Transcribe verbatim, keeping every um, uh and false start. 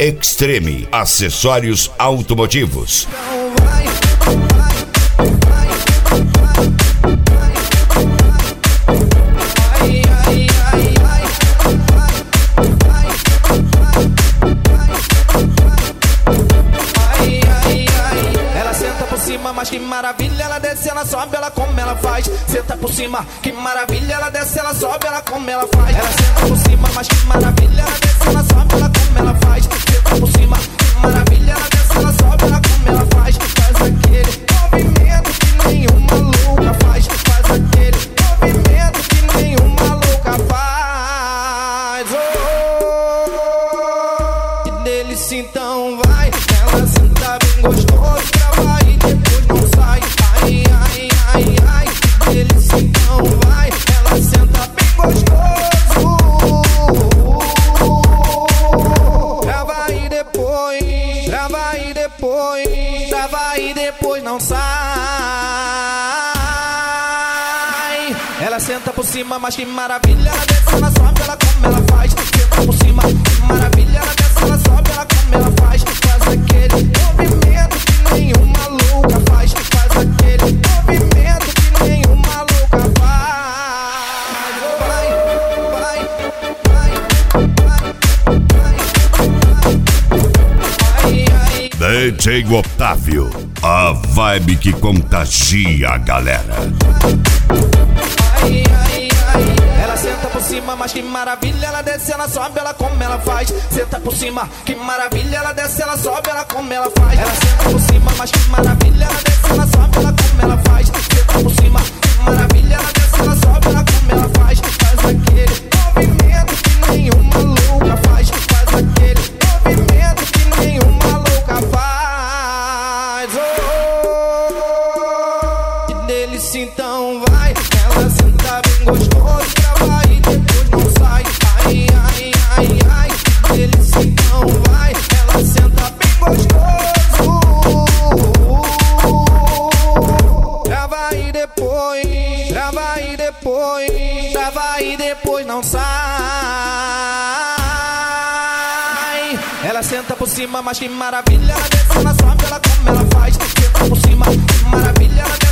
Extreme Acessórios Automotivos. Mas que maravilha, ela desce, ela sobe, ela come, ela faz. Senta por cima, que maravilha, ela desce, ela sobe, ela come, ela faz. Ela senta por cima, mas que maravilha, ela desce, ela sobe, ela come, ela faz. Senta por cima, que maravilha, ela desce, ela sobe, ela come, ela faz. Faz aquele movimento que nenhuma louca faz. Faz aquele movimento que nenhuma louca faz. Oh, que delícia, então vai. Ela senta bem gostoso, trava e depois não sai. Ai, ai, ai, ai, que delícia, então vai. Ela senta bem gostoso, trava e depois, trava e depois, trava e depois não sai. Ela senta por cima, mas que maravilha, ela desce, ela sobe, ela come, ela faz. Senta por cima, que maravilha, ela desce, ela sobe, ela come, ela faz. Faz aquele movimento que nenhuma louca faz. Faz aquele movimento que nenhuma louca faz. Vai, vai, vai, vai, vai, vai. D J Otávio, a vibe que contagia a galera. Ai, ai, ai. Ela senta por cima, mas que maravilha, ela desce, ela sobe, ela come, ela faz. Senta por cima, que maravilha, ela desce, ela sobe, ela come, ela faz. Ela senta por cima, mas que maravilha, ela desce, ela sobe, ela come, ela faz. Senta por cima, que maravilha, ela desce, ela sobe, ela come, ela faz. Faz aquele movimento que nenhuma louca faz. Faz aquele movimento que nenhuma louca faz. Oh, que delícia, então vai. Ela senta bem gostoso, trava e depois não sai. Ai, ai, ai, ai, que delícia, então vai. Ela senta bem gostoso, trava e depois, trava e depois, trava e depois não sai. Ela senta por cima, mas que maravilha, ela desce, ela sobe, ela come, ela faz. Senta por cima, que maravilha, ela